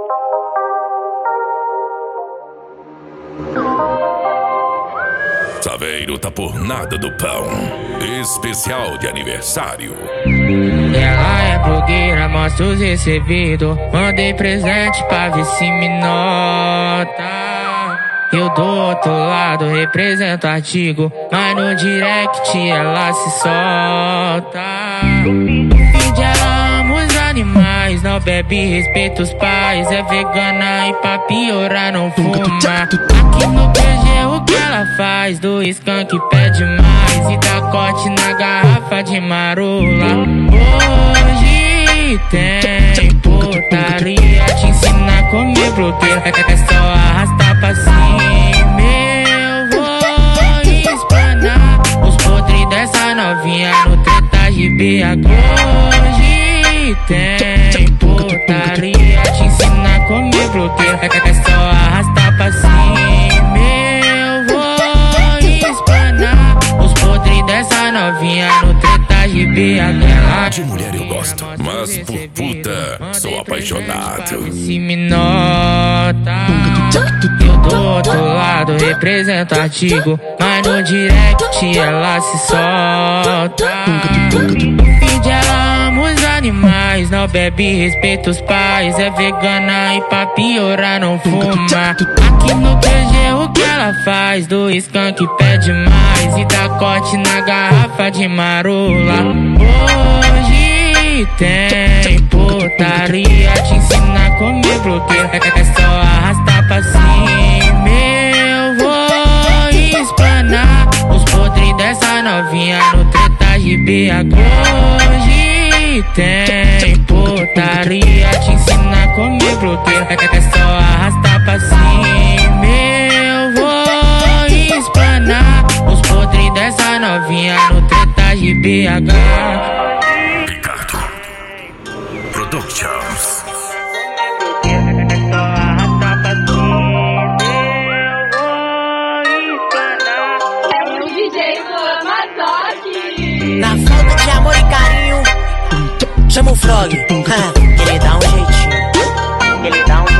Saveiro tá por nada do pão. Especial de aniversário. Ela é blogueira, mostra os recebidos. Mandei presente pra ver se me nota. Eu do outro lado represento artigo, mas no direct ela se solta. No feed ela ama os animais, não bebe, respeita os pais. É vegana e pra piorar não fuma. Aqui no PG o que ela faz? Do skunk pede mais e dá corte na garrafa de marula. Hoje tem putaria, te ensina a comer bloqueira. É só arrastar pra cima. Eu vou espanar os podres dessa novinha no treta de BH. Hoje tem putaria, te ensina a comer bloqueira. É só arrastar pra cima. Eu vou espanar os podres dessa novinha no treta de BH. De mulher eu gosto, mas por puta sou apaixonado. Se me nota, eu do outro lado represento artigo, mas no direct ela se solta. No feed ela ama os animais, não bebe, respeita os pais. É vegana e pra piorar não fuma. Aqui no PG o que ela faz? Do skunk pede mais e dá corte na garrafa de marula. Hoje tem putaria, te ensina a comer bloqueira. É só arrastar pra cima. Eu vou espanar os podres dessa novinha no treta de BH. Hoje tem putaria, te ensina a comer bloqueira. É só arrastar pra cima. Eu vou espanar os podres dessa novinha no treta de BH. Productions. Na falta de amor e carinho, chama o Frog, ele dá um jeitinho, ele dá um